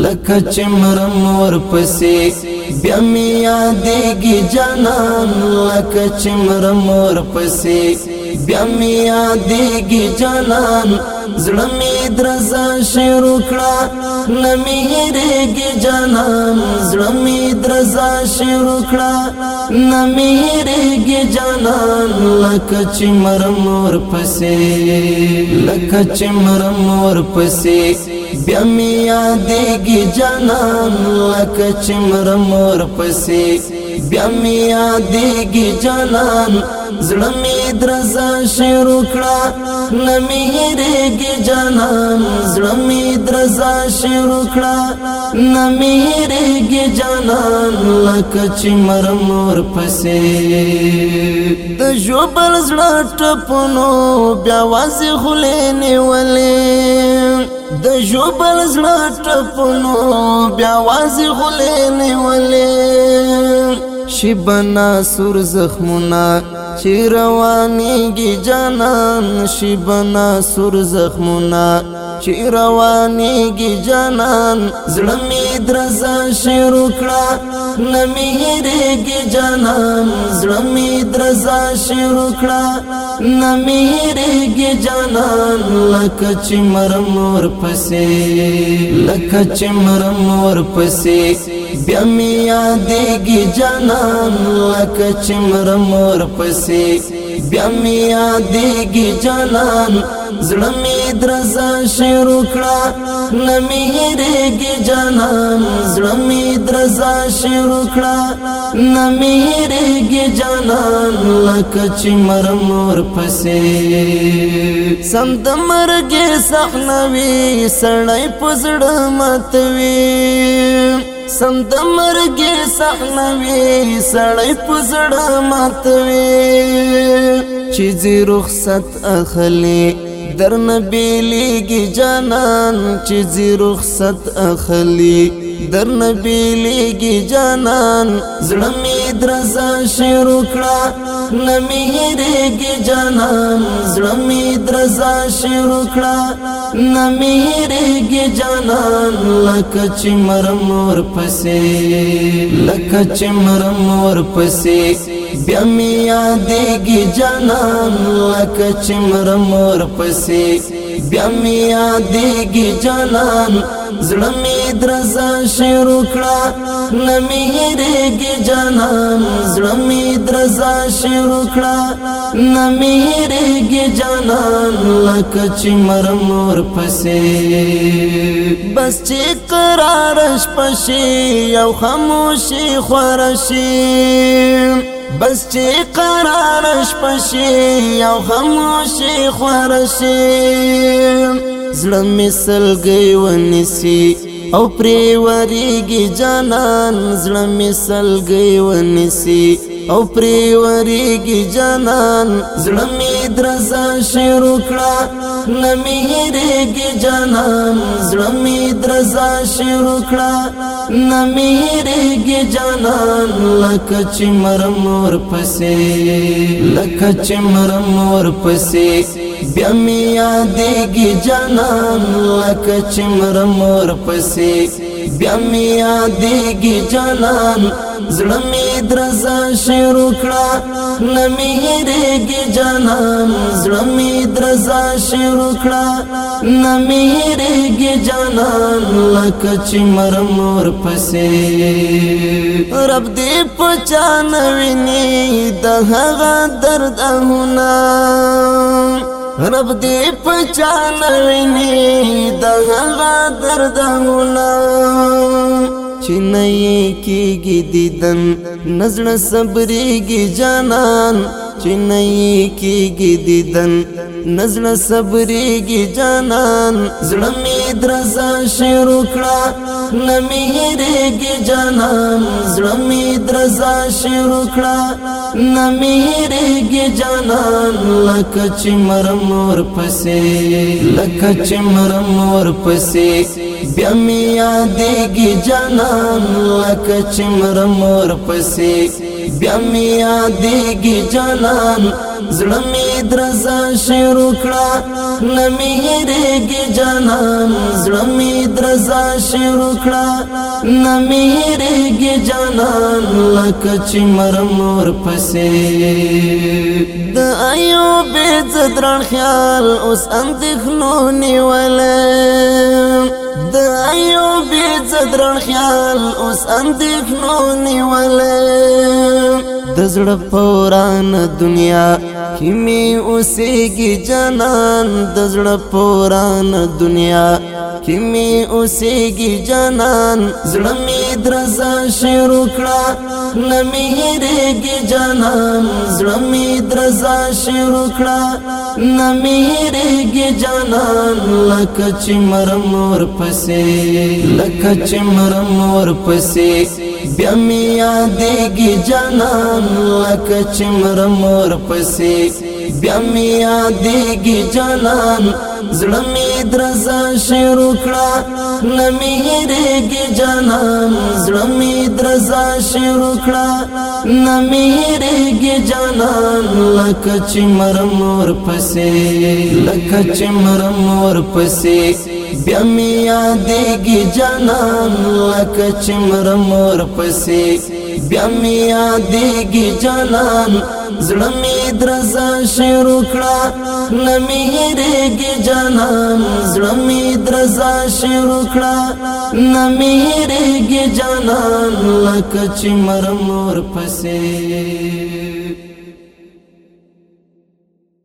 لکه چې مرم ورپسې بیا مې یادېږي جانان لکه چې مرم ورپسې بیا مې یادېږي جانان زړه مې درزا شروع کړه نه مې هېرېږي جانان زړه مې درزا شروع کړه نه مې هېرېږي جانان لکه چې مرم ورپسې لکه چې مرم ورپسې بیا مې یادېږي جانان لکه چې مرم ورپسې بیا مې یادېږي جانان زړه مې درزا شروع کړه نه مې هېرېږي جانان زړه مې درزا شروع کړه نه مې هېرېږي جانان لکه چې مرم ورپسې د ژوبل زړه ټپونو بیا وازې خولې نیولې د ژوبل زړه ټپونو بیا وازې خولې نیولې شیبنا سور زخمونه چې روانېږي جانان شیبنا سور زخمونه چې روانېږي جانان زړه مې درزا شروع کړه نه مې هېرېږي جانان زړه مې درزا شروع کړه نه مې هېرېږي جانان لکه چې مرم ورپسې لکه چې مرم ورپسې بیا مې یادېږي جانان لکه چې مرم ورپسې بیا مې یادېږي جانان زړه مې درزا شروع کړه نه مې هېرېږي جانان زړه مې درزا شروع کړه نه مې هېرېږي جانان لکه چې مرم ورپسې سم د مرګې صحنوي سړی په زړه ماتوي سم د مرګې صحنوي سړی په زړه ماتوي چې ځي رخصت اخلي درنه بیلیږي جانان چې ځي رخصت اخلي درنه بیلیږي جانان زړه مې درزا شروع کړه نه مې هېرېږي جانان زړه مې درزا شروع کړه نه مې هېرېږي جانان لکه چې مرم ورپسې لکه چې مرم ورپسې بیا مې یادېږي جانان لکه چې مرم ورپسې بیا مې یادېږي جانان زړه مې درزا شروع کړه نه مې هېرېږي جانان زړه مې درزا شروع کړه نه مې هېرېږي جانان لکه چې مرم ورپسې بس چې قرار شپه شي یو خاموشي خوره شي بس چې قرار شپه شي یو خاموشي خوره شي زړه مې سلګۍ ونیسي او پرې ورېږي جانان زړه مې سلګۍ ونیسي او پرې ورېږي جانان زړه مې درزا شروع کړه نه مې هېرېږي جانان زړه مې درزا شروع کړه نه مې هېرېږي جانان لکه چې مرم ورپسې لکه چې مرم ورپسې بیا مې یادېږي جانان لکه چې مرم ورپسې بیا مې یادېږي جانان زړه مې درزا شروع کړه نه مې هېرېږي جانان زړه مې درزا شروع کړه نه مې هېرېږي جانان لکه چې مرم ورپسې رب دې په چا نه ویني د هغه دردونه رب دې په چا نه ویني د هغه دردونه چې نه یې کېږي دیدن نه زړه صبرېږي جانان چې نه یې کېږي دیدن نه زړه صبرېږي جانان زړه مې درزا شروع کړه نه مې هېرېږي جانان زړه مې درزا شروع کړه نه مې هېرېږي جانان لکه چې مرم ورپسې لکه چې مرم ورپسې بیا مې یادېږي جانان لکه چې مرم ورپسې بیا مې یادېږي جانان زړه می درزا شروع کړه نمی هېرېږي جانان زړه می درزا شروع کړه نمی هېرېږي جانان لکه چې مرم ورپسې د ایوب زدران خیال اوس اندېښنو نیولی د ایوب زدران خیال اوس اندېښنو نیولی د زړه په ورانه دنیا کې مې اوسېږي جانان د زړه په ورانه دنیا کې مې اوسېږي جانان زړه مې درزا شروع کړه نه مې هېرېږي جانان زړه مې درزا شروع کړه نه مې هېرېږي جانان لکه چې مرم ورپسې لکه چې مرم ورپسې بیا مې یادېږي جانان لکه چې مرم ورپسې بیا مې یادېږي جانان زړه مې درزا شروع کړه نه مې هېرېږي جانان زړه مې درزا شروع کړه نه مې هېرېږي جانان لکه چې مرم ورپسې لکه چې مرم ورپسې بیا مې یادېږي جانان لکه چې مرم ورپسې بیا مې یادېږي جانان زړه مې درزا شروع کړه نه مې هېرېږي جانان زړه مې درزا شروع کړه نه مې هېرېږي جانان لکه چې مرم ورپسې